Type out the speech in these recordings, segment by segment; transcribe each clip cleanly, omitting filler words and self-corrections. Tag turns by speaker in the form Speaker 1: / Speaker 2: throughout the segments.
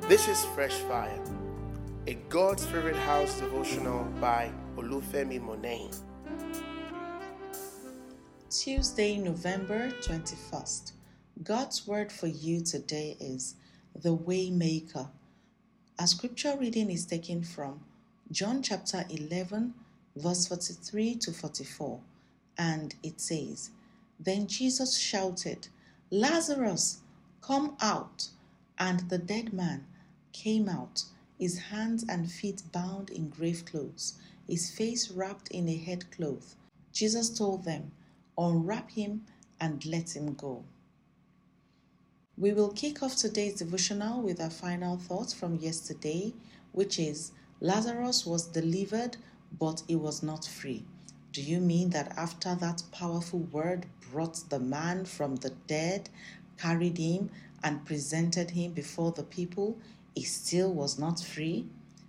Speaker 1: This is Fresh Fire, a God's Favorite House devotional by Olufemi Monet.
Speaker 2: Tuesday, November 21st. God's word for you today is the Waymaker. Our scripture reading is taken from John chapter 11, verse 43 to 44, and it says, "Then Jesus shouted, 'Lazarus, come out!' And the dead man came out, his hands and feet bound in grave clothes, his face wrapped in a headcloth. Jesus told them, 'Unwrap him and let him go.'" We will kick off today's devotional with our final thoughts from yesterday, which is Lazarus was delivered, but he was not free. Do you mean that after that powerful word brought the man from the dead, carried him, and presented him before the people, he still was not free?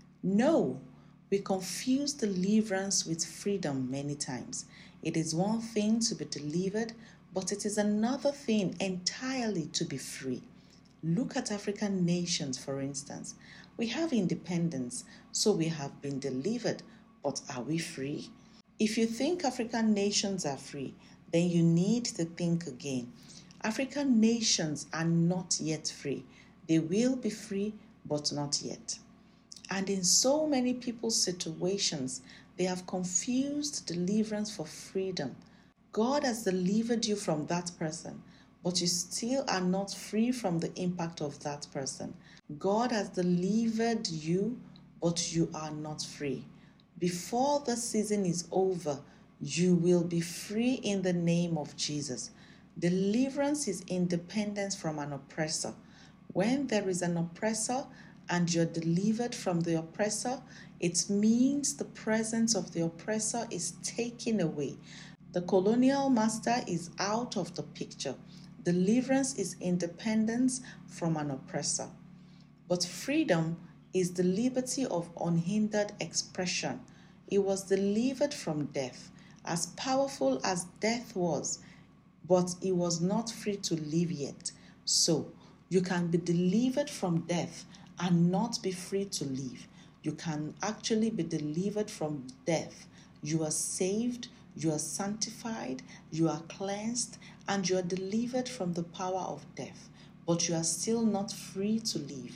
Speaker 2: No, we confuse deliverance with freedom many times. It is one thing to be delivered, but it is another thing entirely to be free. Look at African nations, for instance. We have independence, so we have been delivered, but are we free? If you think African nations are free, then you need to think again. African nations are not yet free. They will be free, but not yet. And in so many people's situations, they have confused deliverance for freedom. God has delivered you from that person, but you still are not free from the impact of that person. God has delivered you, but you are not free. Before the season is over, you will be free in the name of Jesus. Deliverance is independence from an oppressor. When there is an oppressor and you're delivered from the oppressor, it means the presence of the oppressor is taken away. The colonial master is out of the picture. Deliverance is independence from an oppressor. But freedom is the liberty of unhindered expression. He was delivered from death, as powerful as death was, but he was not free to live yet. So, you can be delivered from death and not be free to live. You can actually be delivered from death. You are saved, you are sanctified, you are cleansed, and you are delivered from the power of death, but you are still not free to live.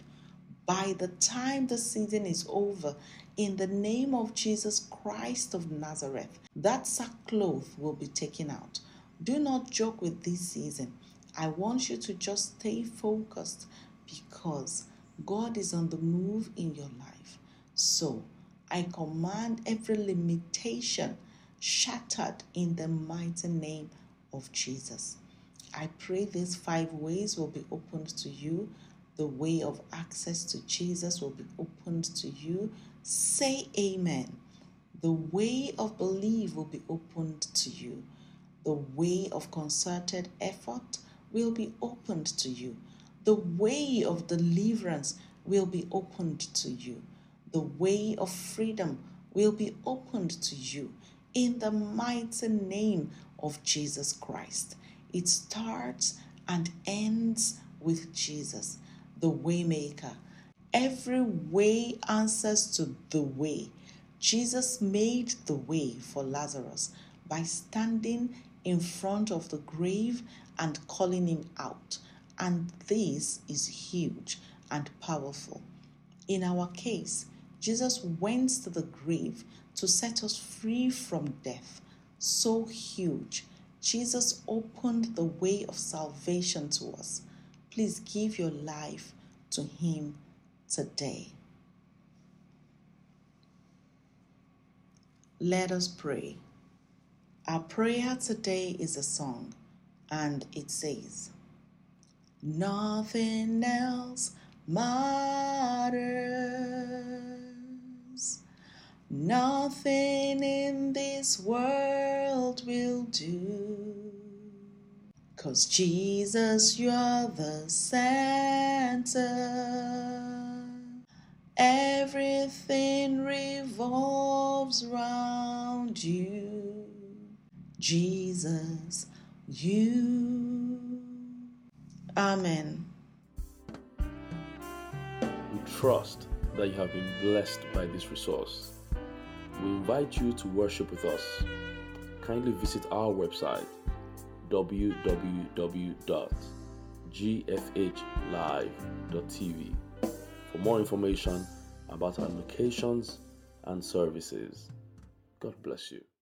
Speaker 2: By the time the season is over, in the name of Jesus Christ of Nazareth, that sackcloth will be taken out. Do not joke with this season. I want you to just stay focused because God is on the move in your life. So, I command every limitation shattered in the mighty name of Jesus. I pray these 5 ways will be opened to you. The way of access to Jesus will be opened to you. Say amen. The way of belief will be opened to you. The way of concerted effort will be opened to you. The way of deliverance will be opened to you. The way of freedom will be opened to you in the mighty name of Jesus Christ. It starts and ends with Jesus, the Waymaker. Every way answers to the way. Jesus made the way for Lazarus by standing in front of the grave and calling him out. And this is huge and powerful. In our case, Jesus went to the grave to set us free from death. So huge. Jesus opened the way of salvation to us. Please give your life to him today. Let us pray. Our prayer today is a song, and it says, "Nothing else matters. Nothing in this world will do. 'Cause Jesus, you're the center. Everything revolves round you. Jesus, you." Amen.
Speaker 3: trust that you have been blessed by this resource. We invite you to worship with us. Kindly visit our website www.gfhlive.tv for more information about our locations and services. God bless you.